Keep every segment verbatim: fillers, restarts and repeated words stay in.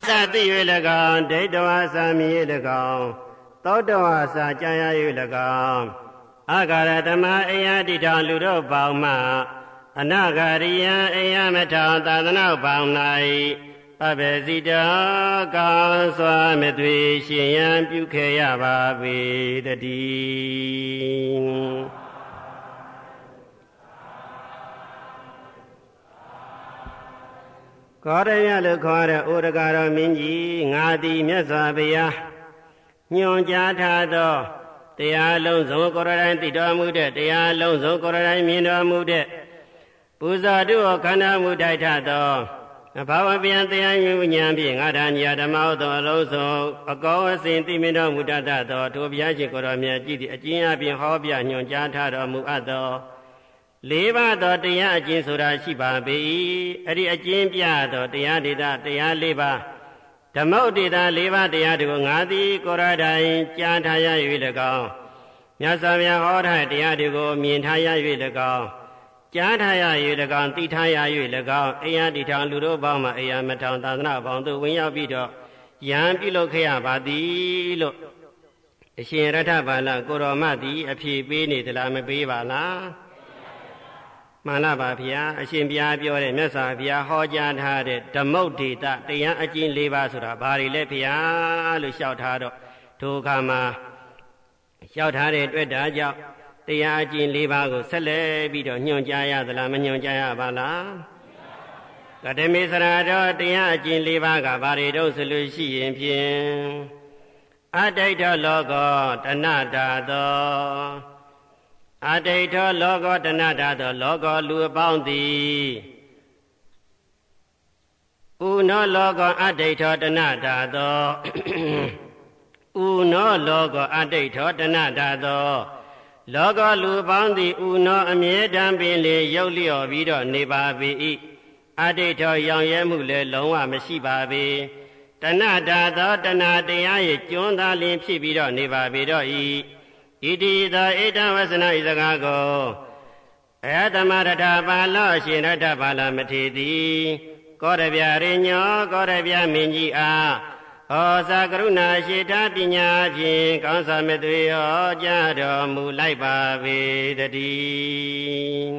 Sa ti yu le gang dai tawa sa mi le gang tau tawa sa cha ya yu le gang Agara dhamma aya di thang lu do paung ma Anagariya aya ma thang ta thanau paung nai Abbe sita ka swa me tui shin yan pyu khe ya ba ve tati Có raya lu kho ra u ra ka ro min ji nga ti myat swa baya Nyon cha tha doတရားလုံးစုံကိုယ်တိုင်သိတော်မူတဲ့တရားလုံးစုံကိုယ်တိုင်မြင်တော်မူတဲ့ပူဇော်တို့ခန္ဓာမူတိုက်ထသောဘာဝပြန်တရားဉာဏ်ဉာဏ်ဖြင့်ငါဓာညာဓမ္မဥသောအလုံးစုံအကောအစဉ်သိမြင်တော်မူတတ်သောထိုဘုရားရှင်ကိုယ်တော်မြတ်ကြည်သည့်အကျဉ်းအပြင်ဟောပြညွှန်ကြားထားတော်မူအပ်သောလေးပါးသောတရားအကျဉ်းဆိုတာရှိပါပေ၏အဲ့ဒီအကျဉ်းပြသောတရားဒေသတရားလေးပါးဓမ္မဥဒေတာလေးပါးတရားတို့ငါသည်ကိုယ်တော်တိုင်ကြားထားရ၍၎င်းမြတ်စွာဘုရားဟောထားတရားတွေကိုမြင်ထားရ၍၎င်းကြားထားရ၍၎င်းသိထားရ၍၎င်းအယံတိထောင်လူတို့ပေါင်းမှအယံမထောင်သာသနာပေါင်းတို့ဝင်ရောက်ပြီးတော့ယံပြုလုပ်ခဲ့ရပါသည်လို့အရှင်ရထဘာလကိုရောမသည်အဖြေပေးနေသလားမပေးပါလားမှန်လားပါဗျာအရှင်ဘုရားပြောတဲ့မြတ်စွာဘုရားဟောကြားထားတဲ့ဓမ္မုဒေတာတရားအကျဉ်း၄ပါးဆိုတာဘာတွေလဲဗျာလို့လျှောက်ထားတော့ထိုအခါမှာလျှောက်ထားတဲ့တွေ့တာကြောင့်တရားအကျဉ်း၄ပါးကိုဆက်လက်ပြီးတော့ညွှန်ကြားရသလားမညွှန်ကြားရပါလားကတမေစရာတော်တရားအကျဉ်း၄ပါးကဘာတွေတော့ဆိုလို့ရှိရင်ဖြင့်အတိတ်တော်လောကောတဏ္ဍတာသောအတိတ်သောလောကောတဏ္ဍတာသောလောကောလူအပေါင်းသည်ဥနောလောကောအတိတ်သောတဏ္ဍတာသောဥနောလောကောအတိတ်သောတဏ္ဍတာသောလောကောလူအပေါင်းသည်ဥနောအမြဲတမ်းပင်လေရုပ်လျော်ပြီးတော့နေပါပေ၏အတိတ်သောရောင်ရဲမှုလည်းလုံးဝမရှိပါပေတဏ္ဍတာသောတဏ္ဍတရားရဲ့ကျွန်းသားလင်းဖြစ်ပြီးတော့နေပါပေတော့၏ဣတိသောဣတဝဆနဤစကားကိုအယတမရထပါလောရှင်ရထပါလမထေသည်ကောရဗျာရိညောကောရဗျာမင်းကြီးအားဩဇာကရုဏာရှိတာပညာဖြင့်ကောင်းစွာမေတ္တာဟောကြားတော်မူလိုက်ပါပေတည်း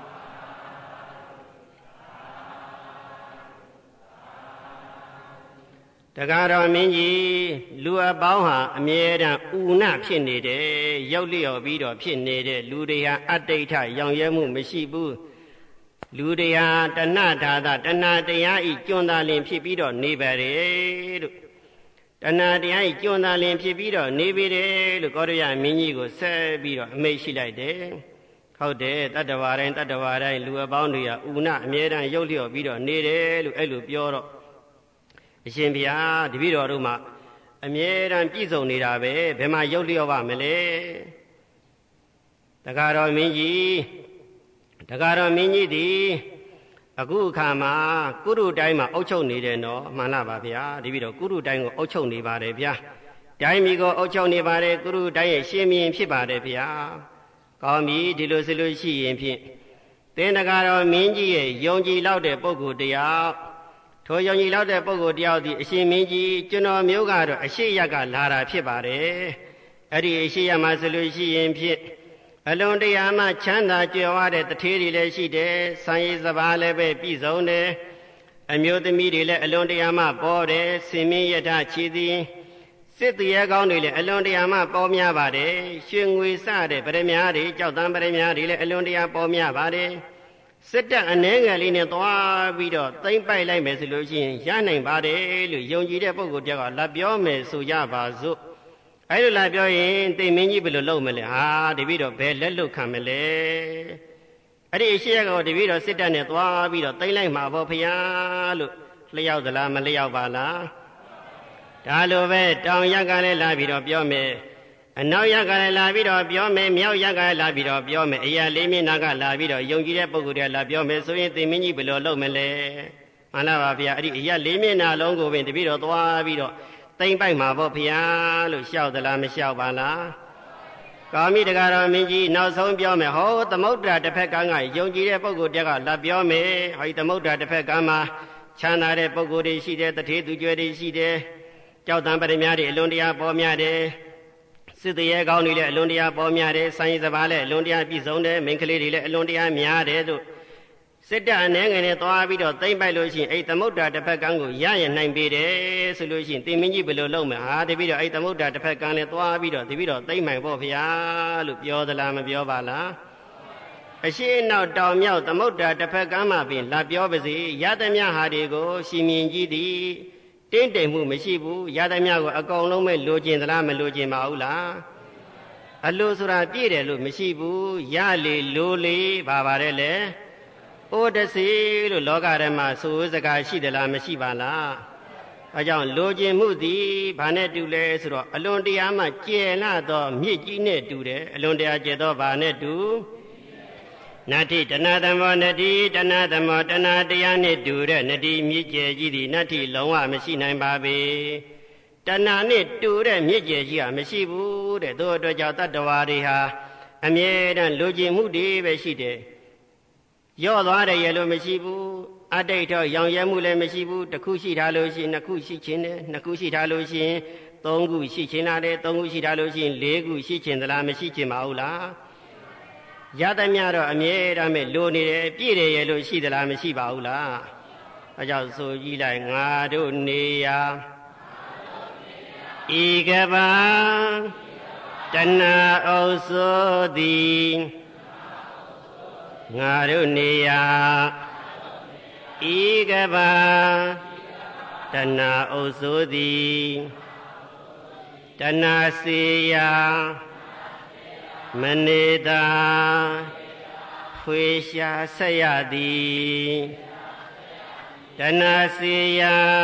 တကားတော်မင်းကြီးလူအပေါင်းဟာအမြဲတမ်းဥနဖြစ်နေတယ်ရောက်လျော်ပြီးတော့ဖြစ်နေတဲ့လူတွေဟာအတိတ်ထရောင်ရဲမှုမရှိဘူးလူတွေဟာတဏှထာသတဏှတရားဤကျွန်းသားလင်ဖြစ်ပြီးတော့နေပါလေလို့တဏှတရားဤကျွန်းသားလင်ဖြစ်ပြီးတော့နေပြီတယ်လို့ကောရယမင်းကြီးကိုဆက်ပြီးတော့အမိန့်ရှိလိုက်တယ်ဟုတ်တယ်တတ္တဝါတိုင်းတတ္တဝါတိုင်းလူအပေါင်းတွေဟာဥနအမြဲတမ်းရောက်လျော်ပြီးတော့နေတယ်လို့အဲ့လိုပြောတော့အရှင်ဘုရားတပည့်တော်တို့မှာအမြဲတမ်းပြည့်စုံနေတာပဲဘယ်မှာရုပ်လျော့ပါမလဲတကားတော်မင်းကြီးတကားတော်မင်းကြီးသည်အခုအခါမှာကုရုတိုင်းမှာအုပ်ချုပ်နေတယ်နော်မှန်လားပါဗျာတပည့်တော်ကုရုတိုင်းကိုအုပ်ချုပ်နေပါတယ်ဗျာတိုင်းပြည်ကိုအုပ်ချုပ်နေပါတယ်ကုရုတိုင်းရဲ့ရှင်မင်းဖြစ်ပါတယ်ဗျာကောင်းပြီဒီလိုဆိုလို့ရှိရင်ဖြင့်သင်တကားတော်မင်းကြီးရဲ့ယုံကြည်လောက်တဲ့ပုဂ္ဂိုလ်တရားထိုယုံကြည်လောက်တဲ့ပုဂ္ဂိုလ်တယောက်ဒီအရှင်မင်းကြီးကျွန်တော်မျိုးကတော့အရှိရကလာတာဖြစ်ပါတယ်အဲ့ဒီအရှိရမှာဆိုလို့ရှိရင်ဖြင့်အလွန်တရာမှချမ်းသာကြွယ်ဝတဲ့တထေးတွေလည်းရှိတယ်ဆံရည်စပါးလည်းပဲပြည့်စုံတယ်အမျိုးသမီးတွေလည်းအလွန်တရာမှပေါ်တယ်ဆင်မင်းယထခြေသည်စစ်တရေကောင်းတွေလည်းအလွန်တရာမှပေါ်များပါတယ်ရွှေငွေစတဲ့ပရမများတွေကြောက်တန်းပရမများတွေလည်းအလွန်တရာပေါ်များပါတယ်စစ်တပ်အနှဲငယ်လေးနဲ့သွားပြီးတော့သိမ့်ပိုက်လိုက်မယ်ဆိုလို့ရှိရင်ရနိုင်ပါတယ်လို့ယုံကြည်တဲ့ပုဂ္ဂိုလ်တယောက်ကလာပြောမယ်ဆိုကြပါစို့အဲ့လိုလာပြောရင်သိမင်းကြီးဘယ်လိုလုပ်မလဲဟာတပည့်တော်ဘယ်လက်လွတ်ခံမလဲအဲ့ဒီအရှိရကောတပည့်တော်စစ်တပ်နဲ့သွားပြီးတော့သိမ့်လိုက်မှာပေါ့ဖရာလို့လျှောက်သလားမလျှောက်ပါလားဒါလိုပဲတောင်ရက်ကလည်းလာပြီးတော့ပြောမယ်အနောက်ရက်ကလည်းလာပြီးတော့ပြောမယ်မြောက်ရက်ကလည်းလာပြီးတော့ပြောမယ်အရာလေးမျက်နှာကလာပြီးတော့ယုံကြည်တဲ့ပုဂ္ဂိုလ်တွေလာပြောမယ်ဆိုရင်သိမင်းကြီးဘယ်လိုလုပ်မလဲမှန်လားပါဗျာအဲ့ဒီအရာလေးမျက်နှာလုံးကိုပင်တပည့်တော်သွားပြီးတော့သိမ့်ပိုက်မှာပေါ့ဗျာလို့ရှောက်သလားမရှောက်ပါလားကောင်းပြီတကားတော်မင်းကြီးနောက်ဆုံးပြောမယ်ဟောသမုဒ္ဒရာတစ်ဖက်ကကယုံကြည်တဲ့ပုဂ္ဂိုလ်တယောက်ကလာပြောမယ်ဟောဒီသမုဒ္ဒရာတစ်ဖက်ကမှာချမ်းသာတဲ့ပုဂ္ဂိုလ်တွေရှိတယ်တထေသူကျွဲတွေရှိတယ်ကြောက်တံပရမတွေအလွန်တရာပေါ်များတယ်စစ်သေးရဲကောင်းတွေလည်းအလွန်တရာပေါ်များတယ်ဆိုင်စပါးလည်းအလွန်တရာပြည့်စုံတယ်မိန်းကလေးတွေလည်းအလွန်တရာများတယ်လို့စစ်တပ်အနေငယ်နဲ့သွားပြီးတော့သိမ့်ပိုက်လို့ရှိရင်အဲ့သမုဒ္ဒရာတစ်ဖက်ကန်းကိုရရနိုင်ပေတယ်ဆိုလို့ရှိရင်တင်မင်းကြီးဘယ်လိုလုပ်မလဲဟာတပည့်တော့အဲ့သမုဒ္ဒရာတစ်ဖက်ကန်းနဲ့သွားပြီးတော့တပည့်တော့သိမ့်မှန်ပေါ့ဗျာလို့ပြောသလားမပြောပါလားအရှိနောက်တောင်မြောက်သမုဒ္ဒရာတစ်ဖက်ကမ်းမှာပင်လာပြောပါစေရသမျှဟာတွေကိုရှင်မြင်းကြီးသည်တင်းတိမ်မှုမရှိဘူးရသမျှကိုအကောင်လုံးမဲ့လိုချင်သလားမလိုချင်ပါဘူးလားအလိုဆိုတာပြည့်တယ်လို့မရှိဘူးရလေလိုလေပါပါတယ်လေဩတစီလို့လောကထဲမှာဆိုစကားရှိသလားမရှိပါလားအဲကြောင့်လိုချင်မှုသည်ဘာနဲ့တူလဲဆိုတော့အလွန်တရာမှကျယ်လာသောမြစ်ကြီးနဲ့တူတယ်အလွန်တရာကျယ်သောဘာနဲ့တူနတ္ထိတဏသမောနတ္ထိတဏသမောတဏတရားနဲ့တူတဲ့နတ္ထိမြစ်ကျယ်ကြီးသည်နတ္ထိလုံးဝမရှိနိုင်ပါပေတဏနဲ့တူတဲ့မြစ်ကျယ်ကြီးဟာမရှိဘူးတဲ့သို့အတွက်ကြောင့်တတ္တဝါတွေဟာအမြဲတမ်းလိုချင်မှုတွေပဲရှိတယ်ရော့သွားတယ်ရလို့မရှိဘူးအတိတ်တော့ရောင်ရဲမှုလည်းမရှိဘူးတစ်ခုရှိထားလို့ရှိရင်နှစ်ခုရှိခြင်းတယ်နှစ်ခုရှိထားလို့ရှိရင်သုံးခုရှိခြင်းလားတယ်သုံးခုရှိထားလို့ရှိရင်လေးခုရှိခြင်းသလားမရှိခြင်းပါဘူးလားရသမျှတော့အမြဲတမ်းမဲ့လိုနေတယ်ပြည့်တယ်ရလို့ရှိသလားမရှိပါဘူးလားအဲကြောင့်ဆိုကြည့်လိုက်ငါတို့နေရာဤကဘာတဏှာဥစ္စောသည်ငါတို့နေရာဤကဘာတဏှာဥစ္စောသည်တဏှာစေယမနေတာဖွေရှာဆက်ရသည်တဏှာစေယ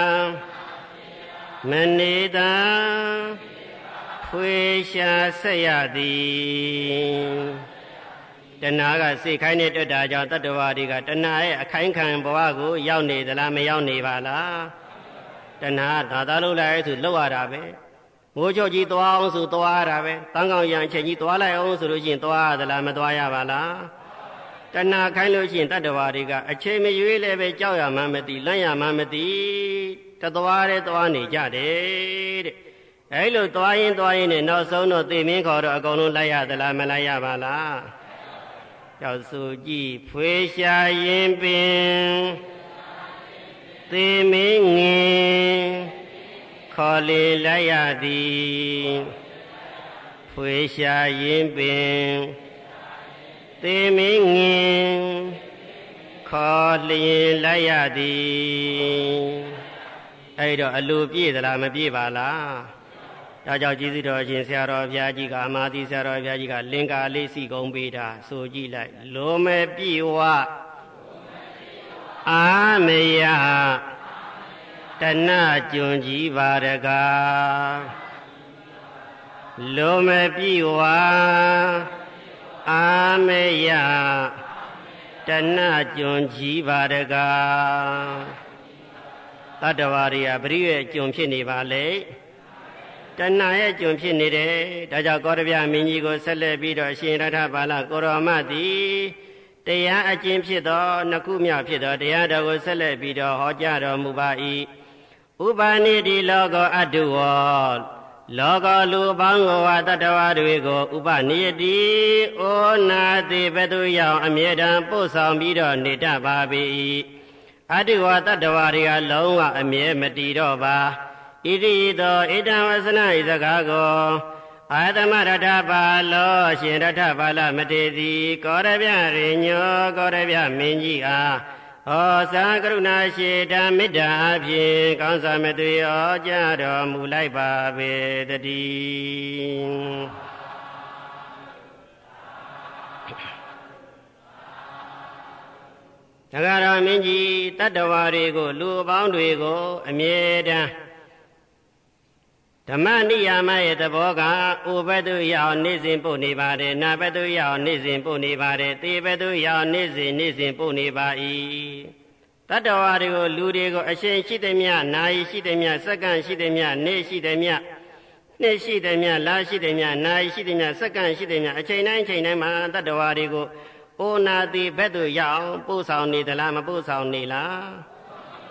မနေတာဖွေရှာဆက်ရသည်တဏှာကစိတ်ခိုင်းတဲ့တွေ့တာကြောင့်တတ္တဝါတွေကတဏှာရဲ့အခိုင်းခံဘဝကိုရောက်နေသလားမရောက်နေပါလားတဏှာဒါသာလို့လိုက်ဆိုလောက်ရတာပဲမိုးချုပ်ကြီးသွားအောင်ဆိုသွားရတာပဲတန်းကောင်ရံအချိန်ကြီးသွားလိုက်အောင်ဆိုလို့ရှိရင်သွားရသလားမသွားရပါလားတဏှာခိုင်းလို့ရှိရင်တတ္တဝါတွေကအချိန်မရွေးလည်းပဲကြောက်ရမှမသိလန့်ရမှမသိတသွားတဲ့သွားနေကြတယ်တဲ့အဲလိုသွားရင်သွားရင်နဲ့နောက်ဆုံးတော့သေမင်းခေါ်တော့အကုန်လုံးလိုက်ရသလားမလိုက်ရပါလားကြောက်စုကြည့်ဖွေရှာရင်ပင်သေမင်းငင်ခေါ်လေလိုက်ရသည်ဖွေရှာရင်ပင်သေမင်းငင်ခေါ်လျင်လိုက်ရသည်အဲ့တော့အလိုပြည့်သလားမပြည့်ပါလားဒါကြောင့်ကျေးဇူးတော်ရှင်ဆရာတော်ဘုရားကြီးကအမာသီဆရာတော်ဘုရားကြီးကလင်္ကာလေးစီကုံပေးတာဆိုကြည့်လိုက်လိုမဲ့ပြည့်ဝအာမယတဏှကျွံကြီးပါရကားလိုမဲ့ပြည့်ဝအာမယတဏှကျွံကြီးပါရကားတတ္တဝါတွေဟာပရိရဲ့ကျွံဖြစ်နေပါလေတဏှာရဲ့ကျွံဖြစ်နေတယ်ဒါကြောင့်ကောရဗျမင်းကြီးကိုဆက်လက်ပြီးတော့အရှင်ရထဘာလကိုရောမသည်တရားအကျင့်ဖြစ်သောနှစ်ခုမြောက်ဖြစ်သောတရားတော်ကိုဆက်လက်ပြီးတော့ဟောကြားတော်မူပါ၏ဥပနိတိလောကောအတုဝောလောကလူပေါင်းကိုဝတ္တဝါတွေကိုဥပနိယတိဩနာတိဘသူရောက်အမြဲတမ်းပို့ဆောင်ပြီးတော့နေတတ်ပါ၏အတုဝတ္တဝါတွေကလုံးဝအမြဲမတည်တော့ပါဣတိသောဣတံဝဆနဤစကားကိုအာသမရထပါလောရှင်ရထပါလမတေသည်ကောရဗျရိညောကောရဗျမင်းကြီးအားဟောသာကရုဏာရှိတာမေတ္တာအဖြင့်ကောင်းစွာမသွေဩကြတော်မူလိုက်ပါပေတည်းတက္ကရာမင်းကြီးတတ္တဝါတွေကိုလူပေါင်းတွေကိုအမြဲတမ်းဓမ္မနိယာမရဲ့သဘောကဥပတုရောက်နေစဉ်ပို့နေပါတယ်နာပတုရောက်နေစဉ်ပို့နေပါတယ်သေပတုရောက်နေစဉ်နေစဉ်ပို့နေပါ၏တတ္တဝါတွေကိုလူတွေကိုအရှင်ရှိသည်မြတ်နာယီရှိသည်မြတ်စက္ကန့်ရှိသည်မြတ်နေရှိသည်မြတ်နှစ်ရှိသည်မြတ်လရှိသည်မြတ်နာယီရှိသည်မြတ်စက္ကန့်ရှိသည်မြတ်အချိန်တိုင်းအချိန်တိုင်းမှာတတ္တဝါတွေကိုအိုနာတိဘက်သို့ရောက်ပို့ဆောင်နေသလားမပို့ဆောင်နေလား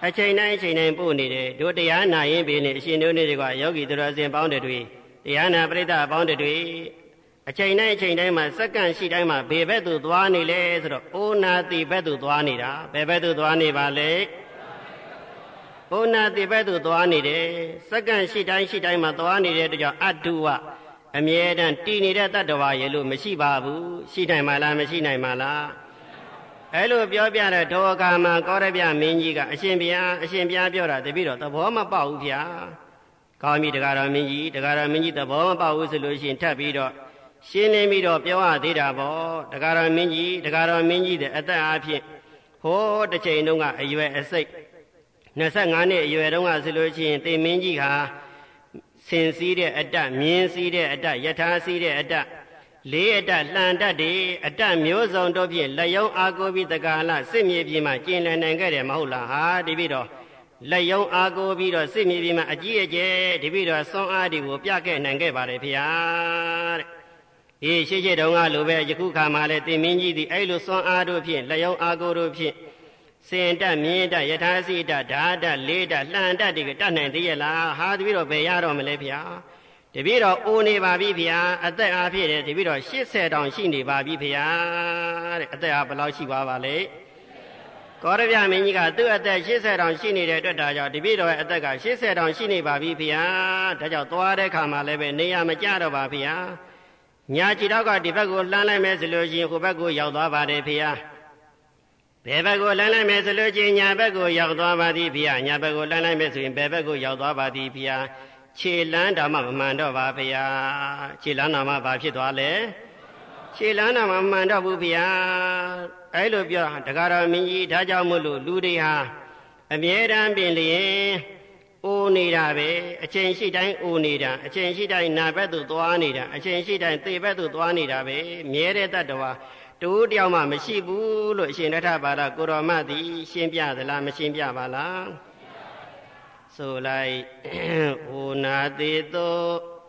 အချိန်တိုင်းအချိန်တိုင်းပို့နေတယ်တို့တရားနာရင်ပြီးနေအရှင်တို့တွေကယောဂီသူတော်စင်ပေါင်းတွေတရားနာပရိသတ်ပေါင်းတွေအချိန်တိုင်းအချိန်တိုင်းမှာစက္ကန့်ရှိတိုင်းမှာဘေဘက်သူသွားနေလဲဆိုတော့အိုနာတိဘက်သူသွားနေတာဘယ်ဘက်သူသွားနေပါလဲအိုနာတိဘက်သူသွားနေတယ်စက္ကန့်ရှိတိုင်းရှိတိုင်းမှာသွားနေတဲ့တကြောင်အတုဝအမြဲတမ်းတည်နေတဲ့တတ္တဝါရဲ့လို့မရှိပါဘူးရှိနိုင်မှာလားမရှိနိုင်မှာလားအဲလိုပြောပြတဲ့ဒေါကမှာကောရပြမင်းကြီးကအရှင်ဘုရားအရှင်ဘုရားပြောတာတပည့်တော်သဘောမပေါက်ဘူးဗျာကောင်းပြီတကားတော်မင်းကြီးတကားတော်မင်းကြီးသဘောမပေါက်ဘူးဆိုလို့ရှိရင်ထပ်ပြီးတော့ရှင်းနေပြီးတော့ပြောရသေးတာပေါ့တကားတော်မင်းကြီးတကားတော်မင်းကြီးတဲ့အသက်အားဖြင့်ဟိုးတစ်ချိန်တုန်းကအရွယ်အစိတ်နှစ်ဆယ့်ငါးနှစ်အရွယ်တုန်းကဆိုလို့ရှိရင်တေမင်းကြီးဟာဆင်စည်းတဲ့အတ္တမြင်းစည်းတဲ့အတ္တယထာစည်းတဲ့အတ္တလေးအတ္တလှန်တတ်တယ်အတ္တမျိုးစုံတို့ဖြင့်လက်ယုံအာကိုပြီးတကာလစစ်မြေပြင်မှာကျင်လည်နိုင်ခဲ့တယ်မဟုတ်လားဟာဒီပြီးတော့လက်ယုံအာကိုပြီးတော့စစ်မြေပြင်မှာအကြီးအကျယ်ဒီပြီးတော့စွမ်းအားတွေကိုပြခဲ့နိုင်ခဲ့ပါတယ်ဖေဟာတဲ့အေးရှေ့ရှေ့တုန်းကလိုပဲယခုခါမှလည်းတင်မင်းကြီးသည်အဲ့လိုစွမ်းအားတို့ဖြင့်လက်ယုံအာကိုတို့ဖြင့်စင်တတ်မြင်းတတ်ယထာစီတတ်ဓာတတ်လေးတတ်လှန်တတ်တွေကတတ်နိုင်သေးရဲ့လားဟာဒီပြီးတော့ဘယ်ရတော့မလဲဖေဟာတပည့်တော်အိုနေပါပြီဖေဟာအသက်အားဖြင့်တပည့်တော်ရှစ်ဆယ်တောင်ရှိနေပါပြီဖေဟာတဲ့အသက်အားဘယ်လောက်ရှိပါပါလဲကောရပြမင်းကြီးကသူ့အသက်ရှစ်ဆယ်တောင်ရှိနေတဲ့အတွက်ဒါကြောင့်တပည့်တော်ရဲ့အသက်ကရှစ်ဆယ်တောင်ရှိနေပါပြီဖေဟာဒါကြောင့်သွားတဲ့ခါမှာလည်းပဲနေရမကြတော့ပါဖေဟာညာကြည်တော့ကဒီဘက်ကိုလှမ်းလိုက်မယ်ဆိုလို့ရှိရင်ဟိုဘက်ကိုရောက်သွားပါတယ်ဖေဟာဘယ်ဘက်ကိုလှမ်းလိုက်မယ်ဆိုလို့ရှိရင်ညာဘက်ကိုရောက်သွားပါသည်ဖေဟာညာဘက်ကိုလှမ်းလိုက်မယ်ဆိုရင်ဘယ်ဘက်ကိုရောက်သွားပါသည်ဖေဟာခြေလန်းတော်မှမမှန်တော့ပါဖေဟာခြေလန်းတော်မှဘာဖြစ်သွားလဲခြေလန်းတော်မှမမှန်တော့ဘူးဖေဟာအဲ့လိုပြောတကားတော်မင်းကြီးဒါကြောင့်မို့လို့လူတွေဟာအမြဲတမ်းပင်လျင်အိုနေတာပဲအချိန်ရှိတိုင်းအိုနေတာအချိန်ရှိတိုင်းနာဘက်သို့သွားနေတာအချိန်ရှိတိုင်းသေဘက်သို့သွားနေတာပဲမြဲတဲ့တတ္တဝါတူတယောက်မှမရှိဘူးလို့အရှင်ရထဘာလကိုတော်မသည်ရှင်းပြသလားမရှင်းပြပါလားဆိုလိုက်ဩနာတိတော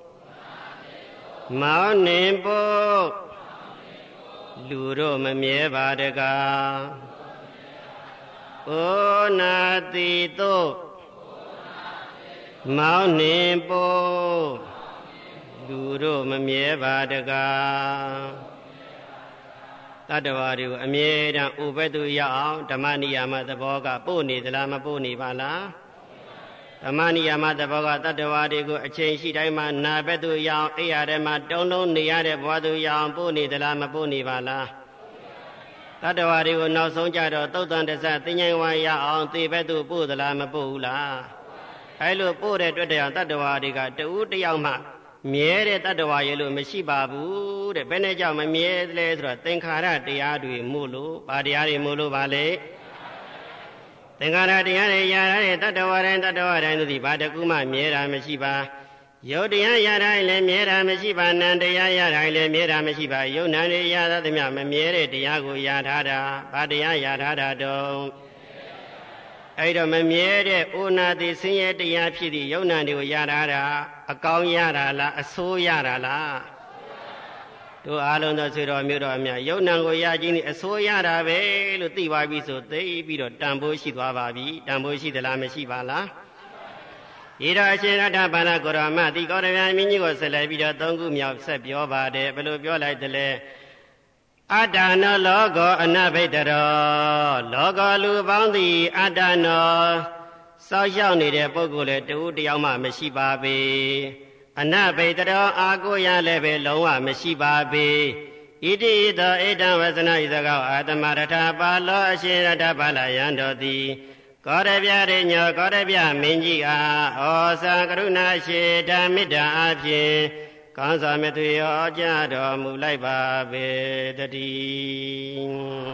မောင်းနေဖို့လူတို့မမြဲပါတကားဩနာတိတောမောင်းနေဖို့လူတို့မမြဲပါတကားတတ္တဝါတွေကိုအမြဲတမ်းဥပ္ပတ္တုရအောင်ဓမ္မနိယာမသဘောကပို့နေသလားမပို့နေပါလားဓမ္မနိယာမသဘောကတတ္တဝါတွေကိုအချိန်ရှိတိုင်းမှာနာဘက်သူရအောင်အိယာထဲမှာတုံးလုံးနေရတဲ့ဘဝသူရအောင်ပို့နေသလားမပို့နေပါလားတတ္တဝါတွေကိုနောက်ဆုံးကြတော့သုတ်တန်တဆသင်္ញိုင်ဝါရအောင်သေဘက်သူပို့သလားမပို့ဘူးလားအဲလိုပို့တဲ့အတွက်တရားတတ္တဝါတွေကတူတယောက်မှမြဲတဲ့တတ္တဝါရဲ့လို့မရှိပါဘူးတဲ့ဘယ်နဲ့ကြောင့်မမြဲလဲဆိုတော့သင်္ခါရတရားတွေမို့လို့ဗာတရားတွေမို့လို့ပါလေသင်္ခါရတရားတွေရတဲ့တတ္တဝါတိုင်းတတ္တဝါတိုင်းတို့ဒီဘာတကူမှမြဲတာမရှိပါယုတ်တရားရတိုင်းလည်းမြဲတာမရှိပါနံတရားရတိုင်းလည်းမြဲတာမရှိပါယုတ်နံတွေရသမျှမမြဲတဲ့တရားကိုရထားတာဘာတရားရထားတာတော့အဲ့တော့မမြဲတဲ့ဩနာတိဆင်းရဲတရားဖြစ်သည့်ယုံနာတွေကိုရတာတာအကောင်းရတာလားအဆိုးရတာလားတို့အားလုံးသောဆွေတော်မျိုးတော်များယုံနာကိုရခြင်းနဲ့အဆိုးရတာပဲလို့သိပါပြီဆိုသိပြီးတော့တန်ဖိုးရှိသွားပါပြီတန်ဖိုးရှိသလားမရှိပါလားဤတော်အရှင်ရထဘာလကိုရမတိကောရဗျာမင်းကြီးကိုဆက်လက်ပြီးတော့သုံးခုမြောက်ဆက်ပြောပါတယ်ဘယ်လိုပြောလိုက်သလဲအတ္တနောလောကောအနဘိတရောလောကလူပေါင်းသည်အတ္တနောစောက်ရောက်နေတဲ့ပုဂ္ဂိုလ်လည်းတူတယောက်မှမရှိပါပေအနဘိတရောအာကိုရလည်းပဲလုံးဝမရှိပါပေဣတိသောဣတံဝဇနဣဇကောအာတမရထပါလောအရှင်ရထပါလယံတော်သည်ကောရဗျရေညောကောရဗျမင်းကြီးအားဩဇာကရုဏာရှိဓမ္မေတ္တာအဖြစ်ကောင်းစွာမြတ်ရောကြတော်မူလိုက်ပါပေတည်း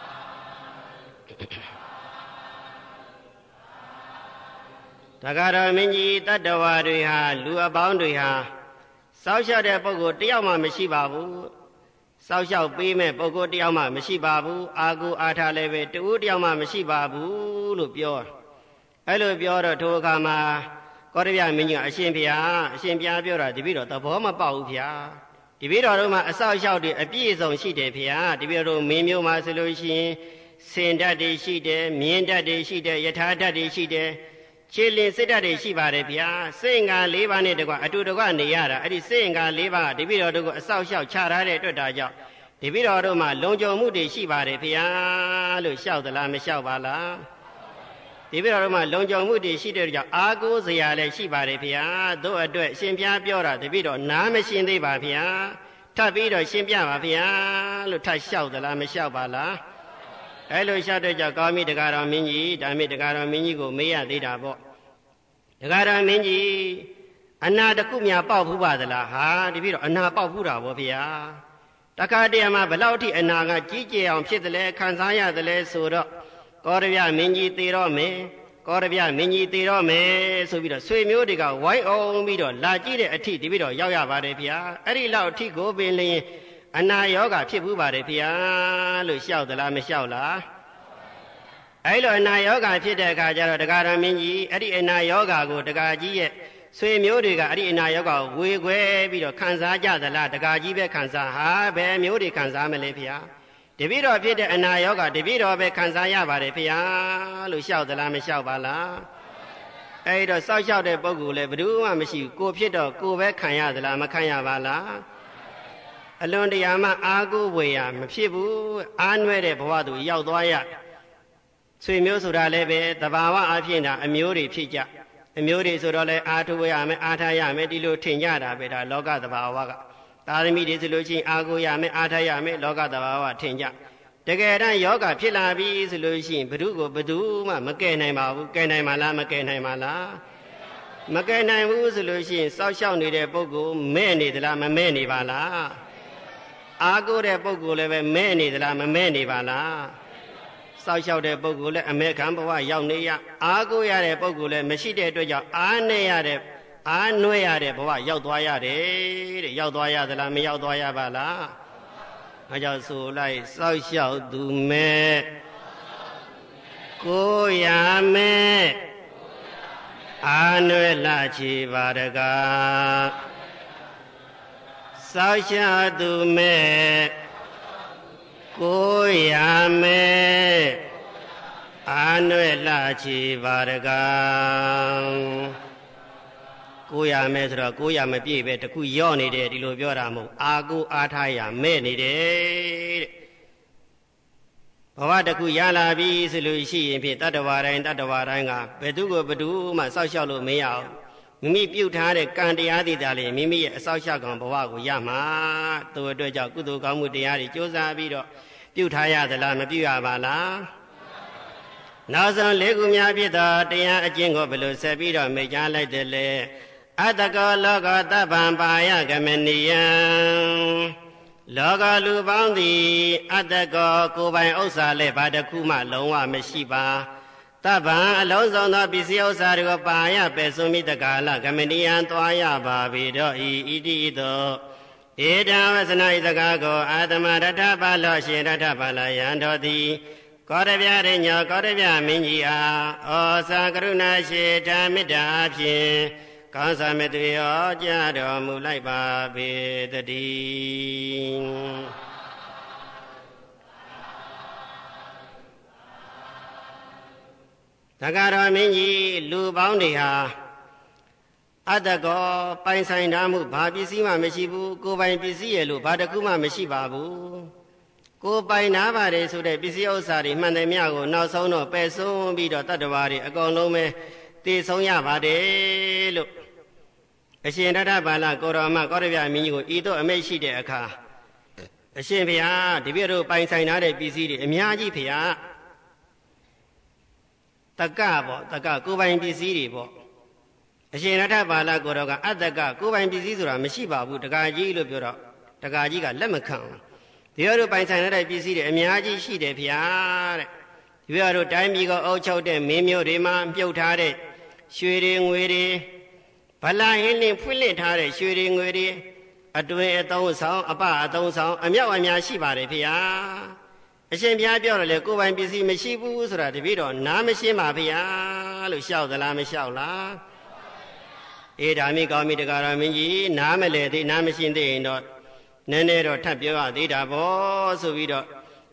တက္ကရာမင်းကြီးတတ္တဝါတွေဟာလူအပေါင်းတွေဟာစောက်ရှောက်တဲ့ပုဂ္ဂိုလ်တယောက်မှမရှိပါဘူးစောက်ရှောက်ပေးမဲ့ပုဂ္ဂိုလ်တယောက်မှမရှိပါဘူးအာကိုအားထားလည်းပဲတူတယောက်မှမရှိပါဘူးလို့ပြောအဲ့လိုပြောတော့ထိုအခါမှာကောရဗျမင်းကြီးကအရှင်ဘုရားအရှင်ဘုရားပြောတာတပည့်တော်သဘောမပေါက်ဘူးဗျာတပည့်တော်တို့မှာအဆောက်အအုံတွေအပြည့်အစုံရှိတယ်ဘုရားတပည့်တော်မင်းမျိုးမှာဆိုလို့ရှိရင်စင်ဓာတ်တွေရှိတယ်မြင်းဓာတ်တွေရှိတယ်ယထာဓာတ်တွေရှိတယ်ခြေလင်စစ်ဓာတ်တွေရှိပါတယ်ဗျာစိတ်ငါ၄ပါးနဲ့တကွအတူတကွနေရတာအဲ့ဒီစိတ်ငါ၄ပါးတပည့်တော်တို့ကိုအဆောက်အအုံချထားတဲ့အတွက်ဒါကြောင့်တပည့်တော်တို့မှာလုံခြုံမှုတွေရှိပါတယ်ဗျာလို့လျှောက်သလားမလျှောက်ပါလားဒီပြတော်တို့မှာလုံခြုံမှုတွေရှိတဲ့ကြောင့်အာကိုးစရာလည်းရှိပါတယ်ဗျာတို့အတွက်ရှင်ပြပြောတာတပည့်တော်နားမရှင်းသေးပါဗျာထပ်ပြီးတော့ရှင်းပြပါဗျာလို့ထပ်လျှောက်သလားမလျှောက်ပါလားအဲလိုလျှောက်တဲ့ကြောင့်ကောင်းပြီတကားတော်မင်းကြီးဒါမြင့်တကားတော်မင်းကြီးကိုမေးရသေးတာပေါ့တကားတော်မင်းကြီးအနာတခုများပေါက်ဖူးပါသလားဟာတပည့်တော်အနာပေါက်ဖူးတာပေါ့ဗျာတခါတည်းမှာဘလောက်ထိအနာကကြီးကျယ်အောင်ဖြစ်တယ်လဲခံစားရတယ်လဲဆိုတော့ကောရဗျမင်းကြီးသေတော့မယ်ကောရဗျမင်းကြီးသေတော့မယ်ဆိုပြီးတော့ဆွေမျိုးတွေကဝိုင်းအောင်ပြီးတော့လာကြည့်တဲ့အထိတပည့်တော်ရောက်ရပါတယ်ဗျာအဲ့ဒီလောက်အထိကိုပင်လျင်အနာယောဂဖြစ်ဘူးပါတယ်ဗျာလို့လျှောက်သလားမလျှောက်လားအဲ့လိုအနာယောဂဖြစ်တဲ့အခါကျတော့တရားတော်မင်းကြီးအဲ့ဒီအနာယောဂကိုတရားကြီးရဲ့ဆွေမျိုးတွေကအဲ့ဒီအနာယောဂကိုဝေခွဲပြီးတော့ခံစားကြသလားတရားကြီးပဲခံစားဟာဘယ်မျိုးတွေခံစားမလဲဗျာတပည့်တော်ဖြစ်တဲ့အနာယောဂတပည့်တော်ပဲခံစားရပါတယ်ဗျာလို့လျှောက်သလားမလျှောက်ပါလားအဲ့တော့စောက်လျှောက်တဲ့ပုဂ္ဂိုလ်လည်းဘယ်သူမှမရှိဘူးကိုဖြစ်တော့ကိုပဲခံရသလားမခံရပါလားအလွန်တရာမှအာကိုဝေရမဖြစ်ဘူးအားနွဲ့တဲ့ဘဝသူရောက်သွားရဆွေမျိုးဆိုတာလည်းပဲတဘာဝအဖြစ်တာအမျိုးတွေဖြစ်ကြအမျိုးတွေဆိုတော့လည်းအာထုဝေရမယ်အာထားရမယ်ဒီလိုထင်ကြတာပဲဒါလောကတဘာဝကသာသမီတွေဆိုလို့ချင်းအာကိုရမယ်အာထားရမယ်လောကတဘာဝထင်ကြတကယ်တမ်းယောဂဖြစ်လာပြီဆိုလို့ရှိရင်ဘ ᱹ ကိုဘ ᱹ မှမကယ်နိုင်ပါဘူးကယ်နိုင်မှာလားမကယ်နိုင်ပါလားမကယ်နိုင်ဘူးဆိုလို့ရှိရင်စောက်ရှောက်နေတဲ့ပုဂ္ဂိုလ်မဲ့နေသလားမမဲ့နေပါလားအာကိုတဲ့ပုဂ္ဂိုလ်လည်းပဲမဲ့နေသလားမမဲ့နေပါလားစောက်ရှောက်တဲ့ပုဂ္ဂိုလ်လည်းအမဲ့ခံဘဝရောက်နေရအာကိုရတဲ့ပုဂ္ဂိုလ်လည်းမရှိတဲ့အတွက်ကြောင့်အာနဲ့ရတဲ့အားနွဲ့ရတဲ့ဘဝရောက်သွားရတယ်တဲ့ရောက်သွားရသလားမရောက်သွားရပါလားအဲကြောင့်ဆိုလိုက်စောက်ရှောက်သူမဲ့ကိုရမဲ့အားနွဲ့လာချေပါတကားစောက်ရှောက်သူမဲ့ကိုရမဲ့အားနွဲ့လာချေပါတကားကိုရမယ်ဆိုတော့ကိုရမပြည့်ပဲတခုယော့နေတယ်ဒီလိုပြောတာမဟုတ်အာကိုအားထားရမဲ့နေတယ်တဲ့ဘဝတခုရလာပြီဆိုလို့ရှိရင်ဖြင့်တတ္တဝါတိုင်းတတ္တဝါတိုင်းကဘယ်သူကိုဘယ်သူမှစောက်ရှောက်လို့မရအောင်မိမိပြုတ်ထားတဲ့ကံတရားတွေဒါလည်းမိမိရဲ့အစောက်ရှောက်ကောင်ဘဝကိုရမှာသူ့အတွက်ကြောင့်ကုသိုလ်ကောင်းမှုတရားတွေကြိုးစားပြီးတော့ပြုတ်ထားရသလားမပြုတ်ရပါလားနောက်ဆုံးလေးခုများဖြစ်သောတရားအကျင့်ကိုဘယ်လိုဆက်ပြီးတော့မိတ်ကြားလိုက်တယ်လဲအတ္တကောလောကတပ္ပံပါယကမနိယံလောကလူပေါင်းသည်အတ္တကောကိုယ်ပိုင်ဥစ္စာလည်းဘာတစ်ခုမှလုံးဝမရှိပါတပ္ပံအလုံးစုံသောပစ္စည်းဥစ္စာတွေကိုပါယပယ်ဆုံးမိတကာလကမနိယံသွားရပါပေတော့ဤဣတိဣသောဧတံဝဇနဣသကာကိုအာတမရထပါလောရှင်ရထပါလယံတော်သည်ကောရဗျရညောကောရဗျမင်းကြီးအားဩသာကရုဏာရှိဓမ္မေတ္တာဖြင့်ကောင်းစွာမေတ္တာရောကြားတော်မူလိုက်ပါပေတည်းတက္ကရာမင်းကြီးလူပေါင်းတွေဟာအတ္တကောပိုင်ဆိုင်ထားမှုဘာပစ္စည်းမှမရှိဘူးကိုယ်ပိုင်ပစ္စည်းရဲ့လို့ဘာတစ်ခုမှမရှိပါဘူးကိုယ်ပိုင်နာပါတယ်ဆိုတဲ့ပစ္စည်းဥစ္စာတွေမှန်တယ်မြကိုနောက်ဆုံးတော့ပယ်ဆုံးပြီးတော့တတ္တဝါတွေအကုန်လုံးပဲတည်ဆုံးရပါတယ်လို့အရှင်ရထပါဠကိုရောမကောရဗျမင်းကြီးကိုဤသို့အမိတ်ရှိတဲ့အခါအရှင်ဘုရားဒီပြည့်တို့ပိုင်ဆိုင်ထားတဲ့ပစ္စည်းတွေအများကြီးဘုရားတက္ကပေါ့တက္ကကိုယ်ပိုင်ပစ္စည်းတွေပေါ့အရှင်ရထပါဠကိုရောကအတ္တကကိုယ်ပိုင်ပစ္စည်းဆိုတာမရှိပါဘူးတက္ကကြီးလို့ပြောတော့တက္ကကြီးကလက်မခံဘူးဒီပြည့်တို့ပိုင်ဆိုင်ထားတဲ့ပစ္စည်းတွေအများကြီးရှိတယ်ဘုရားတဲ့ဒီပြည့်တို့တိုင်းပြည်ကိုအုပ်ချုပ်တဲ့မင်းမျိုးတွေမှာမြုပ်ထားတဲ့ရွှေတွေငွေတွေဗလာဟင်းလင်းဖွင့်လှစ်ထားတဲ့ရွှေတွေငွေတွေအတွင်အသုံးဆောင်အပအသုံးဆောင်အမြောက်အများရှိပါတယ်ဖေဟာအရှင်ဘုရားပြောတယ်လေကိုယ်ပိုင်ပစ္စည်းမရှိဘူးဆိုတာတပည့်တော်နားမရှင်းပါဖေဟာလို့ရှောက်သလားမရှောက်လားအေးဒါမိကောင်းမိတကားတော်မင်းကြီးနားမလဲသေးနားမရှင်းသေးရင်တော့နည်းနည်းတော့ထပ်ပြောရသေးတာပေါ့ဆိုပြီးတော့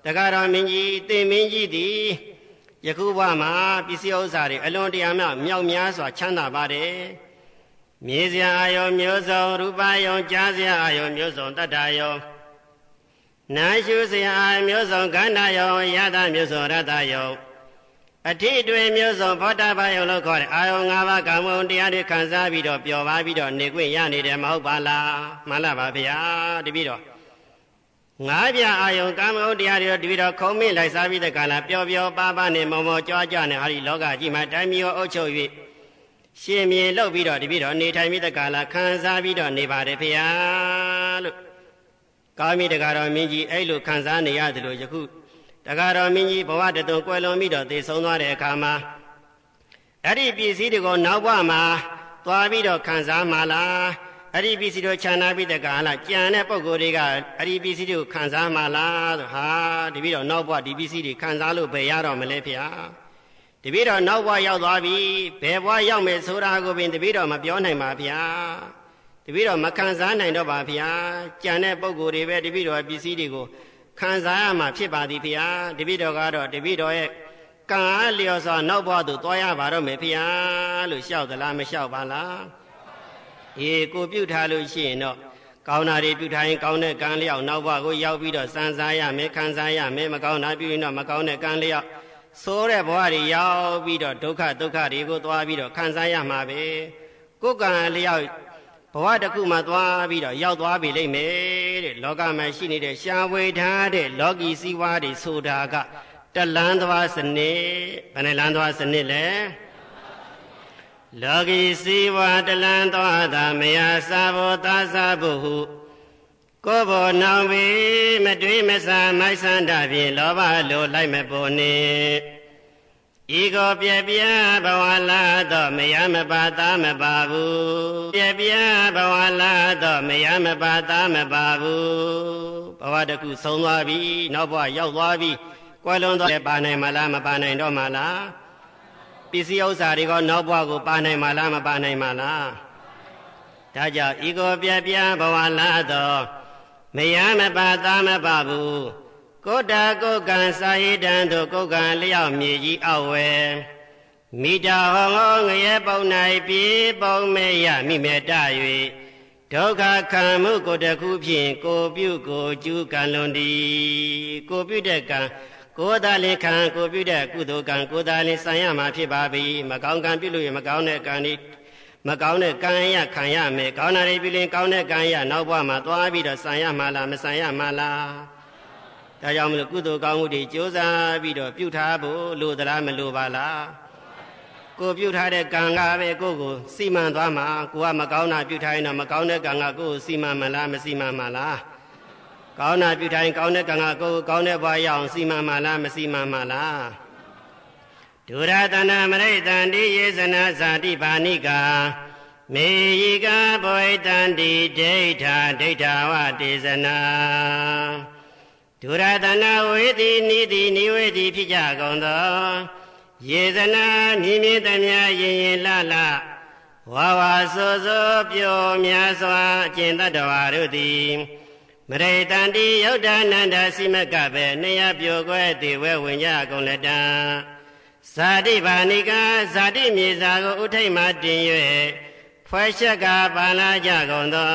တကားတော်မင်းကြီးသင်မင်းကြီးသည်ယခုဘဝမှာပစ္စည်းဥစ္စာတွေအလွန်တရာမြောက်မြောက်များစွာချမ်းသာပါတယ်မြင်စရာအာယုံမျိုးစုံရူပယုံကြားစရာအာယုံမျိုးစုံတတ္တယုံနာရှုစရာအာယုံမျိုးစုံခန္ဓာယုံယတမျိုးစုံရတ္တယုံအထိတွေမျိုးစုံဘောဓဘာယုံလို့ခေါ်တဲ့အာယုံ၅ပါးကာမဂုဏ်တရားတွေခံစားပြီးတော့ပျော်ပါပြီးတော့နေခွင့်ရနေတယ်မဟုတ်ပါလားမှန်လားပါဗျာတပည့်တော်ငါးပြအာယုံကာမဂုဏ်တရားတွေတပည့်တော်ခုံးမိလိုက်စားပြီးတဲ့ကာလပျော်ပျော်ပါပါနဲ့မောမောကြွားကြွနဲ့ဟာဒီလောကကြီးမှာတိုင်းမျိုးအုပ်ချုပ်၍ရှင်မြေလှုပ်ပြီးတော့တပည့်တော်နေထိုင်ပြီးတဲ့ကာလခံစားပြီးတော့နေပါတယ်ဖေဟာလို့ကာမိတကာတော်မင်းကြီးအဲ့လိုခံစားနေရတယ်လို့ယခုတကာတော်မင်းကြီးဘဝတသွန်ကွယ်လွန်ပြီးတော့သေဆုံးသွားတဲ့အခါမှာအဲ့ဒီပစ္စည်းတွေကိုနောက်ဘဝမှာသွားပြီးတော့ခံစားမှလားအဲ့ဒီပစ္စည်းတို့ခြံနာပြီးတဲ့ကာလကြံတဲ့ပုံကိုယ်တွေကအဲ့ဒီပစ္စည်းတွေကိုခံစားမှလားဆိုဟာတပည့်တော်နောက်ဘဝဒီပစ္စည်းတွေခံစားလို့ပဲရတော့မလဲဖေဟာတပည့်တော်နောက်ဘဝရောက်သွားပြီဘယ်ဘဝရောက်မယ်ဆိုတာကိုပင်တပည့်တော်မပြောနိုင်ပါဗျာတပည့်တော်မခံစားနိုင်တော့ပါဗျာကြံတဲ့ပုံကိုယ်တွေပဲတပည့်တော်ပစ္စည်းတွေကိုခံစားရမှာဖြစ်ပါသည်ဖေဟာတပည့်တော်ကတော့တပည့်တော်ရဲ့ကံအားလျော်စွာနောက်ဘဝသို့သွားရပါတော့မယ်ဖေဟာလို့လျှောက်သလားမလျှောက်ပါလားအေးကိုပြုထားလို့ရှိရင်တော့ကောင်းတာတွေပြုထားရင်ကောင်းတဲ့ကံလျောက်နောက်ဘဝကိုရောက်ပြီးတော့စံစားရမယ်ခံစားရမယ်မကောင်းတာပြုရင်တော့မကောင်းတဲ့ကံလျောက်ဆိုးတဲ့ဘဝတွေရောက်ပြီးတော့ဒုက္ခဒုက္ခတွေကိုသွားပြီးတော့ခံစားရမှာပဲကိုယ်ကံလျောက်ဘဝတစ်ခုမှသွားပြီးတော့ရောက်သွားပြီလိမ့်မယ်တဲ့လောကမှာရှိနေတဲ့ရှားဝေထားတဲ့လောကီစည်းဝါးတွေဆိုတာကတလန်းသွားစနစ်ဘယ်နဲ့လန်းသွားစနစ်လဲလောကီစည်းဝါးတလန်းသွားတာမယားစာဘောသာစာဖို့ဟုကိုယ်ဘောနောင်ပြီမတွေးမဆာမိုက်ဆန္ဒဖြင့်လောဘလိုလိုက်မပေါ်နေဤကိုပြပြဘဝလာတော့မယမပါသားမပါဘူးပြပြဘဝလာတော့မယမပါသားမပါဘူးဘဝတခုဆုံးသွားပြီနောက်ဘဝရောက်သွားပြီကွယ်လွန်သွားလည်းပါနိုင်မလားမပါနိုင်တော့မလားပစ္စည်းဥစ္စာတွေကနောက်ဘဝကိုပါနိုင်မလားမပါနိုင်မလားဒါကြောင့်ဤကိုပြပြဘဝလာတော့မယမပါသားမပါဘူးကိုတာကိုကံစာရိတံတို့ကိုကံလျောက်မြေကြီးအောက်ဝဲမိတာဟောငောငရဲပုံ၌ပြေပုံမေရမိမေတ၍ဒုက္ခခံမှုကိုတခုဖြင့်ကိုပြုကိုကျူးကံလွန်သည်ကိုပြုတဲ့ကံကိုယ်သာလင်ခံကိုပြုတဲ့ကုသိုလ်ကံကိုယ်သာလင်ဆံရမှာဖြစ်ပါပြီမကောင်းကံပြုလို့ရမကောင်းတဲ့ကံဤမကောင်းတဲ့ကံရခံရမယ်ကောင်းတာတွေပြုရင်ကောင်းတဲ့ကံရနောက်ဘဝမှာသွားပြီးတော့ဆံရမှာလားမဆံရမှာလားဒါကြောင့်မလို့ကုသိုလ်ကောင်းမှုတွေကြိုးစားပြီးတော့ပြုထားဖို့လိုသလားမလိုပါလားကိုပြုထားတဲ့ကံကပဲကိုယ့်ကိုစီမံသွားမှာကိုကမကောင်းတာပြုထားရင်တော့မကောင်းတဲ့ကံကကိုယ့်ကိုစီမံမလားမစီမံမလားကောင်းတာပြုထားရင်ကောင်းတဲ့ကံကကိုယ်ကိုကောင်းတဲ့ဘဝရအောင်စီမံမလားမစီမံမလားဒုရတနာမရိတန္တိယေဇနာဇာတိပါဏိကာမေယိကာဘောဣတန္တိဒိဋ္ဌာဒိဋ္ဌာဝတေဇနာဒုရတနာဝေတိနိတိနိဝေတိဖြစ်ကြကုန်သောယေဇနာမြင်မြင်သမျှရင်ရင်လှလှဝါဝါဆိုဆိုပျော်များစွာအကျင့်တတ္တဝါတို့သည်မရိတန္တိယုတ်တနန္ဒစိမကပဲနေရပြိုကွဲတည်ဝဲဝင်ကြကုန်လက်တံဇာတိဘာနိကာဇာတိမြေစာကိုဥထိတ်မှတင်၍ဖွဲ့ချက်ကပါလာကြကုန်သော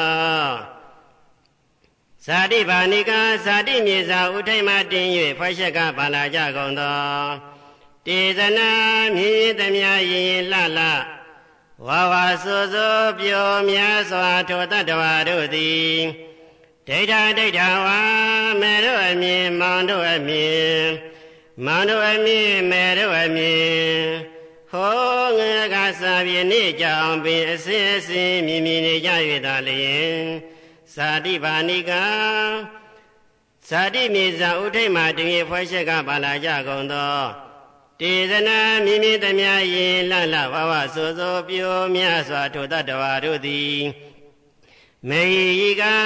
ဇာတိဘာနိကာဇာတိမြေစာဥထိတ်မှတင်၍ဖွဲ့ချက်ကပါလာကြကုန်သောတေဇနာမြင်ရင်သမျှရင်ရင်လှလှဝါဝါဆိုဆိုပျော်များစွာထိုတတ္တဝါတို့သည်ဒိဋ္ဌာဒိဋ္ဌာဝါမေတို့အမြင်မောင်တို့အမြင်မောင်တို့အမြင်မေတို့အမြင်ဟောငါကစာပြေနေကြောင်ပင်အစင်းအစင်းမြင်မြင်နေကြ၍သာလျင်ဇာတိဘာနိကာဇာတိမြေဇာဥထိတ်မှတင်ရဖွဲ့ချက်ကပါလာကြကုန်သောတေဇနာမြင်မြင်သမျှရင်လှလှဝဝဆိုဆိုပျော်များစွာထိုတတ္တဝါတို့သည်မေယိကာ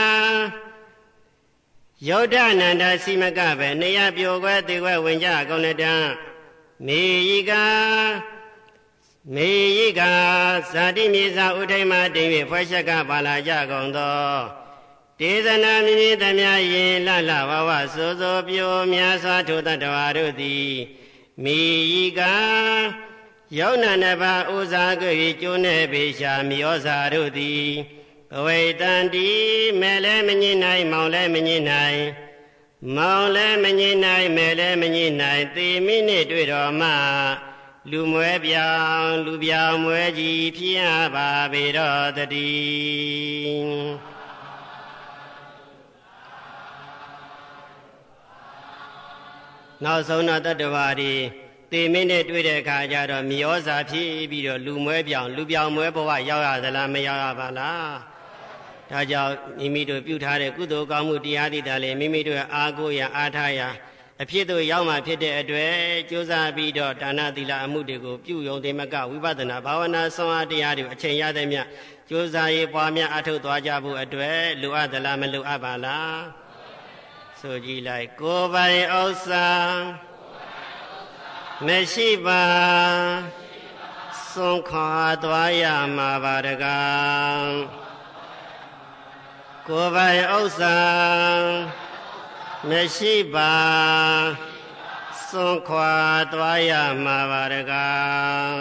ယုတ်တနန္ဒစိမကပဲနေရပြိုကွဲတေကွဲဝင်ကြကုန်လက်တံမေယိကာမေယိကာဇာတိမြေဇာဥထိတ်မှတင်၍ဖွဲ့ချက်ကပါလာကြကုန်သောဒေသနာမြင့်သမျှယင်လှလှဝဝစိုးစိုးပြိုများစွာထိုတတ္တဝါတို့သည်မိဤကယောနနဘာဥဇာကို၏ကျိုးနေပေရှာမိဩဇာတို့သည်ဘဝေတန္တိမဲလဲမညင်နိုင်မောင်လဲမညင်နိုင်မောင်လဲမညင်နိုင်မဲလဲမညင်နိုင်သေမိနှင့်တွေ့တော်မှလူမွဲပြောင်လူပြောင်မွဲကြီးဖြစ်ရပါပေတော်တည်းနောက်ဆုံးတော့တတ္တဝါတွေသေမင်းနဲ့တွေ့တဲ့အခါကျတော့မြေဩဇာဖြစ်ပြီးတော့လူမွဲပြောင်လူပြောင်မွဲဘဝရောက်ရသလားမရောက်ရပါလားဒါကြောင့်မိမိတို့ပြုထားတဲ့ကုသိုလ်ကောင်းမှုတရားတွေဒါလည်းမိမိတို့အားကိုးရအားထားရအဖြစ်တို့ရောက်မှဖြစ်တဲ့အတွက်ကြိုးစားပြီးတော့ဒါနသီလအမှုတွေကိုပြုယုံတယ်မကဝိပဿနာဘာဝနာဆွမ်းအားတရားတွေအချိန်ရတဲ့မြတ်ကြိုးစားရေးပွားများအထောက်သွားကြဖို့အတွက်လိုအပ်သလားမလိုအပ်ပါလားဆိုကြည့်လိုက်ကိုယ်ပိုင်ဥစ္စာမရှိပါစွန့်ခွာသွားရမှာပါတကားကိုယ်ပိုင်ဥစ္စာမရှိပါစွန့်ခွာသွားရမှာပါတကား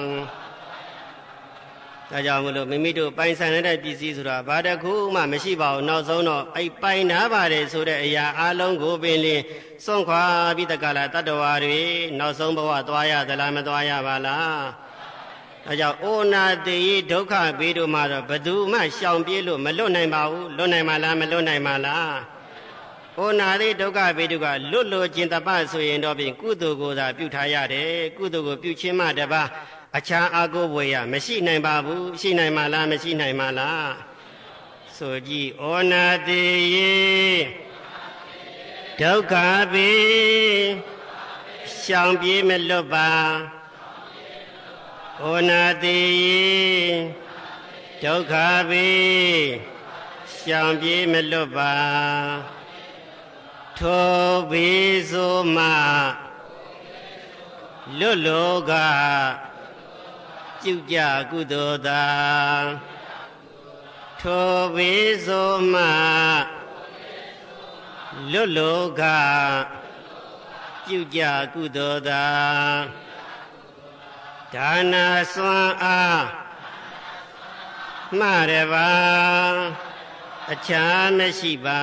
ဒါကြောင့်မလို့မိမိတို့ပိုင်ဆိုင်တဲ့ပစ္စည်းဆိုတာဘာတစ်ခုမှမရှိပါဘူးနောက်ဆုံးတော့အဲ့ပိုင်နာပါတယ်ဆိုတဲ့အရာအလုံးကိုပင်လင်းစွန့်ခွာပြီးတကလားတတ္တဝါတွေနောက်ဆုံးဘဝသွားရသလားမသွားရပါလားဒါကြောင့်အိုနာတိဒုက္ခဘေးတို့မှာတော့ဘယ်သူမှရှောင်ပြေးလို့မလွတ်နိုင်ပါဘူးလွတ်နိုင်ပါလားမလွတ်နိုင်ပါလားအိုနာတိဒုက္ခဘေးတို့ကလွတ်လို့ခြင်းတပတ်ဆိုရင်တော့ပြင်ကုသိုလ်ကိုသာပြုထားရတယ်ကုသိုလ်ကိုပြုခြင်းမှတပါအခြားအာကိုဝေယမရှိနိုင်ပါဘူးရှိနိုင်မှာလားမရှိနိုင်မှာလားဆိုကြည့်ဩနာတိဒုက္ခဘေးရှောင်ပြေးမလွတ်ပါဩနာတိဒုက္ခဘေးရှောင်ပြေးမလွတ်ပါထိုဘေးဆိုမှလွတ်လို့ကပြုကြကုသိုလ်သာထိုဘေးဆိုမှလွတ်လို့ကပြုကြကုသိုလ်သာဒါနာစွမ်းအားမှားရပါအခြားမရှိပါ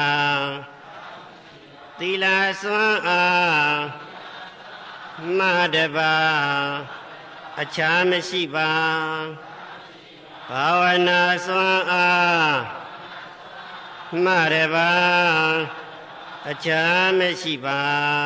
သီလစွမ်းအားမှားတပါအခြားမရှိပါဘာဝနာစွမ်းအားမှားရပါအခြားမရှိပါ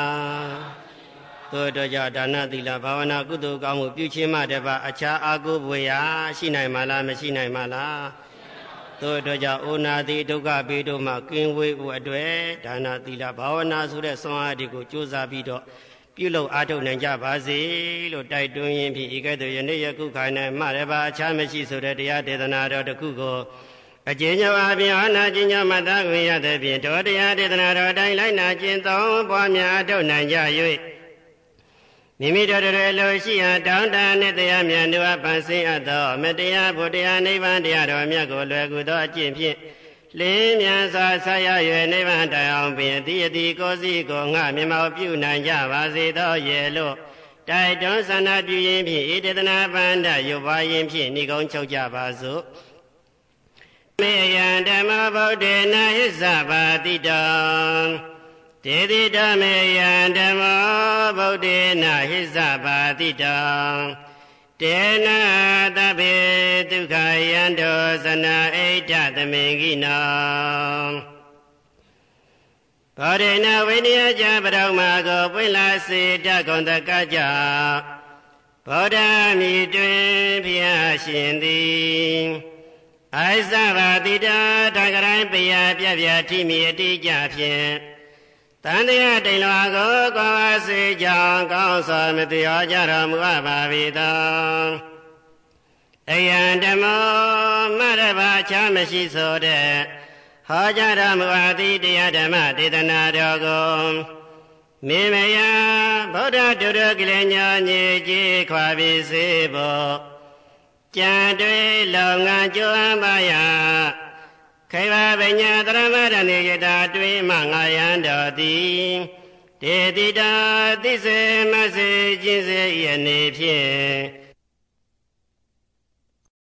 တို့တော့ကြောင့်ဒါနသီလဘာဝနာကုသိုလ်ကောင်းမှုပြုခြင်းမှတပါအခြားအာကိုဘွေရာရှိနိုင်မှာလားမရှိနိုင်မှာလားတို့တော့ကြောင့်ဩနာတိဒုက္ခဘေးတို့မှကင်းဝေးဖို့အတွက်ဒါနသီလဘာဝနာဆိုတဲ့စွမ်းအားတွေကိုကြိုးစားပြီးတော့ပြုလုပ်အားထုတ်နိုင်ကြပါစေလို့တိုက်တွန်းရင်းဖြင့်ဤကဲ့သို့ယနေ့ယခုခါ၌မှရပါအခြားမရှိဆိုတဲ့တရားဒေသနာတော်တစ်ခုကိုအကျဉ်းချုပ်အားဖြင့်ဟောနာကျင့်ကြမှတ်သားခွင့်ရတဲ့ဖြင့်တော်တရားဒေသနာတော်တိုင်းလိုက်နာကျင့်သုံးပွားများအားထုတ်နိုင်ကြ၍မိမိတို့တို့လိုရှိရာတောင်းတနှင့်တရားမြတ်တို့အပန်းစင်းအပ်သောမတရားဘုရားနိဗ္ဗာန်တရားတော်မြတ်ကိုလွယ်ကူသောအကျင့်ဖြင့်လင်းမြန်စွာဆက်ရ၍နိဗ္ဗာန်တိုင်အောင်ပင်အတိအတိကိုယ်စီကိုငှမျက်မှောက်ပြုနိုင်ကြပါစေသောရဲ့လို့တိုက်တွန်းဆန္ဒပြုရင်းဖြင့်ဣတေသနာပန္ဒရုပ်ပါရင်းဖြင့်ဏိကုံးချုပ်ကြပါစို့မေယံဓမ္မဗုဒ္ဓေနဟိသပါတိတံဒေတိဓမ္မေယံဓမ္မဗုဒ္ဓေနဟိသပါတိတံတေနသဗ္ဗေဒုက္ခယန္တောသနာဣဋ္ဌသမင်္ဂိနောဘောဓေနဝိနည်းကြပရောမာကိုပွင့်လာစေတကုံတကကြဗုဒ္ဓမြည်တွင်ဖျားရှင်သည်အိသဘာတိတာတကရိုင်းပယပြပြထိမိအတိကြဖြင့်တန်တရားတိန်လွာကိုကောင်းအစေကြောင်းကောင်းစွာမသိဟောကြတော်မူအပ်ပါ၏သောအယံဓမ္မောမရဘာချာမရှိဆိုတဲ့ဟောကြတော်မူအပ်သည့်တရားဓမ္မဒေသနာတော်ကိုမိမယဗုဒ္ဓတုရကိလေညာညေကြီးခွာပြီးစေဖို့ကြံတွေလုံငန်းကြွမ်းပါရခခေဘပညာတရမရဏေယတာတွင်မှငါယံတော်သည်တေတိတာသိစေမစေခြင်းစေယနေ့ဖြင့်